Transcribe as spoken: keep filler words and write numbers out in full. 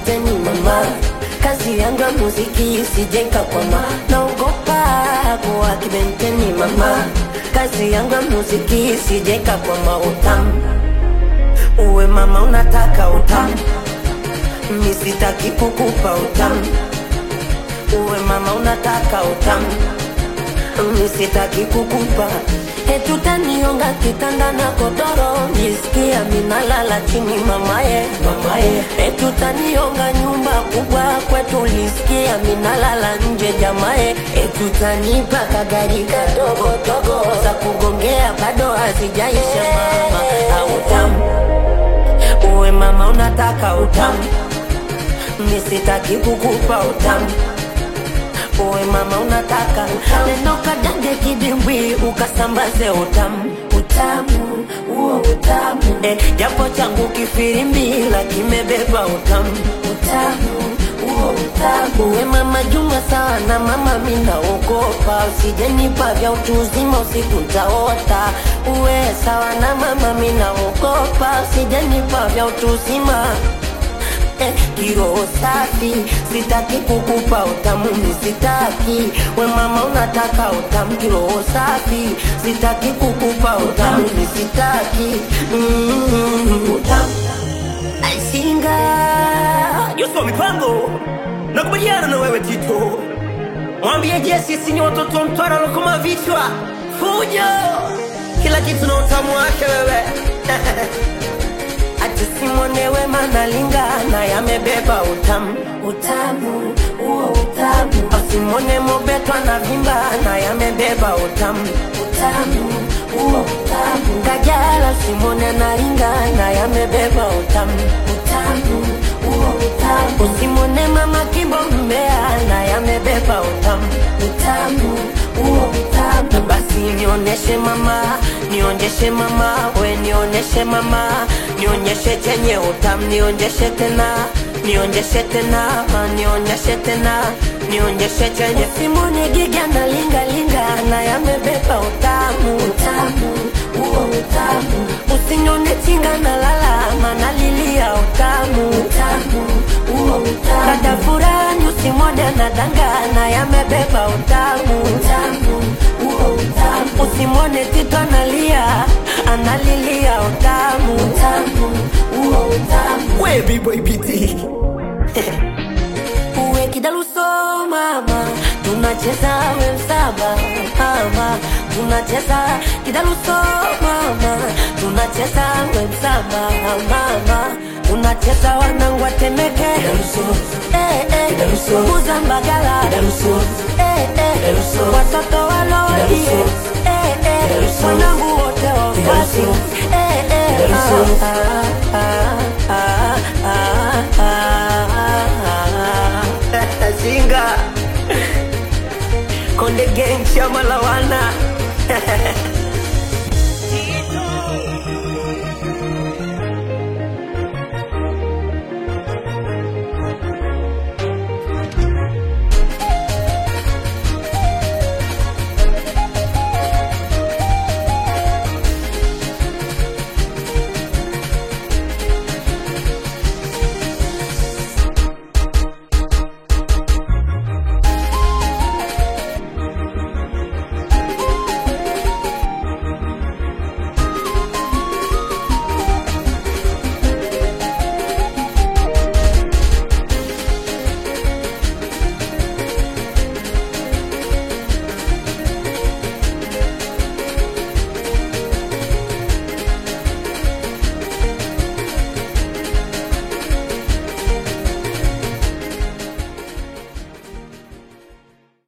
kibenteni mama. Kazi yangu ya muziki isijenga kwa ma. Naogopa kuwa kibenteni mama. Kazi yangu ya muziki isijenga kwa mautamu. Uwe mama unataka utamu, mimi sitaki kukupa utamu. Uwe mama unataka utamu, mimi sitaki kukupa. Eti utanionga kitanda na kodoro, nisikia minalala chini mamaye, mamaye. Eti utanionga nyumba kubwa kwetu, nisikia minalala nje jamae. Eti utanipa kagari kadogo dogo, za kugongea bado hazijaisha mama. Utamu, uwe mama unataka utamu, mimi sitaki kukupa utamu. Uwe mama unataka neno kadange kidimbwi, ukasambaze utamu. Utamu, uo utamu eh, japo changu kifirimbi la kimebeba utamu. Utamu, uo utamu. Uwe mama Juma sawa na mama mina ogopa, usijenipa vya utu uzima usiku ntaota. Uwe sawa na mama mina ogopa, usijenipa vya utu uzima. Eh, kiro safi, sitaki kukupa utamu, mimi sitaki. We mama unataka utamu, kiro safi, sitaki kukupa utamu, mimi sitaki. Mm-hmm. Utamu Aisinga Yusufu Mipango, nakubaliana na wewe Tito. Mwambie Jesse sisi ni watoto mtwara lokoma vichwa fujo, kila kitu na utamu wake wewe. ati Simonewe manalingana yamebeba utamu. Utamu, uo utamu. Asimone Mobeto na vimba na yamebeba utamu. Utamu, uo utamu. Kajala Simone nalingana yamebeba utamu. Utamu, uo utamu. Simone mama Kimbo Mbea na yamebeba utamu. Utamu, uo utamu. Basi nioneshe mama, nioneshe mama, we nioneshe mama, nionyeshe chenye utamu, nionyeshe tena, nionyeshe tena, nionyeshe tena, nionyeshe chenye. Simone Giga na linga linga na yamebeba utamu. Utamu, uo utamu. Usinyone tinga na lala mana lilia utamu. Utamu, uo utamu. Kada furani usimode na danga na yamebeba utamu. Utamu, uo utamu. Usimone Tito analia, analilia utamu. Utamu, uo utamu. We B-boy B T. Uwe kidaluso mama, tunacheza we msaba mama. Tunacheza kidaluso mama, tunacheza we msaba mama. Tunacheza wanangu watemeke, eh eh, Muzambagala, eh eh, watoto walodi, eh eh, wanangu wote wafasi, eh eh, ah ah ah ah ah. Zinga Konde Gang Chama Lawana.